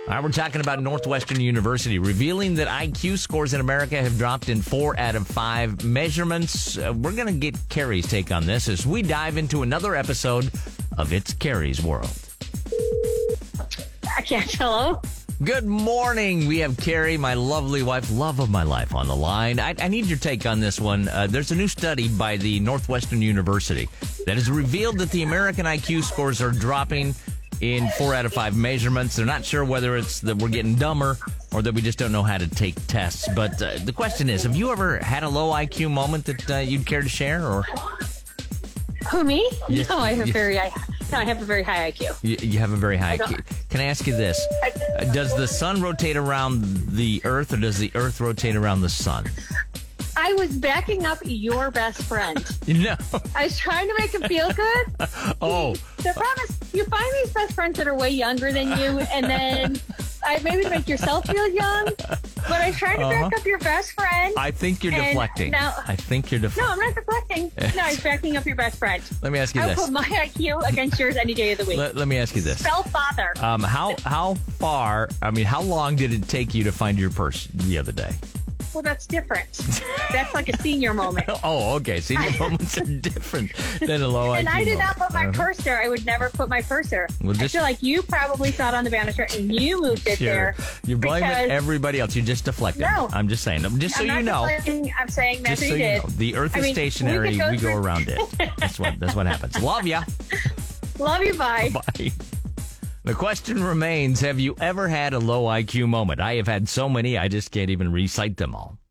All right, we're talking about Northwestern University, revealing that IQ scores in America have dropped in 4 out of 5 measurements. We're going to get Carrie's take on this as we dive into another episode of It's Carrie's World. Hello? Good morning. We have Carrie, my lovely wife, love of my life, on the line. I need your take on this one. There's a new study by the Northwestern University that has revealed that the American IQ scores are dropping in 4 out of 5 measurements. They're not sure whether it's that we're getting dumber or that we just don't know how to take tests. But the question is, have you ever had a low IQ moment that you'd care to share? Or Who, me? Yes, No, I have yes. I have a very high IQ. You have a very high IQ. Can I ask you this? Does the sun rotate around the Earth, or does the Earth rotate around the sun? I was backing up your best friend. No. I was trying to make him feel good. Oh. The problem is, you find these best friends that are way younger than you, and then maybe to make yourself feel young. But I was trying to back up your best friend. I think you're and deflecting. now- I think you're No, deflecting. I'm not deflecting. No, I was backing up your best friend. Let me ask you I this. will put my IQ against yours any day of the week. Let me ask you this. Spell father. How far, how long did it take you to find your purse the other day? Well, that's different. That's like a senior moment. Oh, okay. Senior moments are different than a low IQ And I did not moment. put my purse there. I would never put my purse there. Well, I just- feel like you probably saw it on the banister and you moved it Sure. there. You're blaming because- everybody else. You're just deflecting. No. I'm just saying. Just so I'm you not know. deflecting. I'm saying that's Just what so you you did. know. The Earth I is mean, stationary. we could We go go through- around it. That's what happens. Love ya. Love you, bye. Bye. The question remains, have you ever had a low IQ moment? I have had so many, I just can't even recite them all.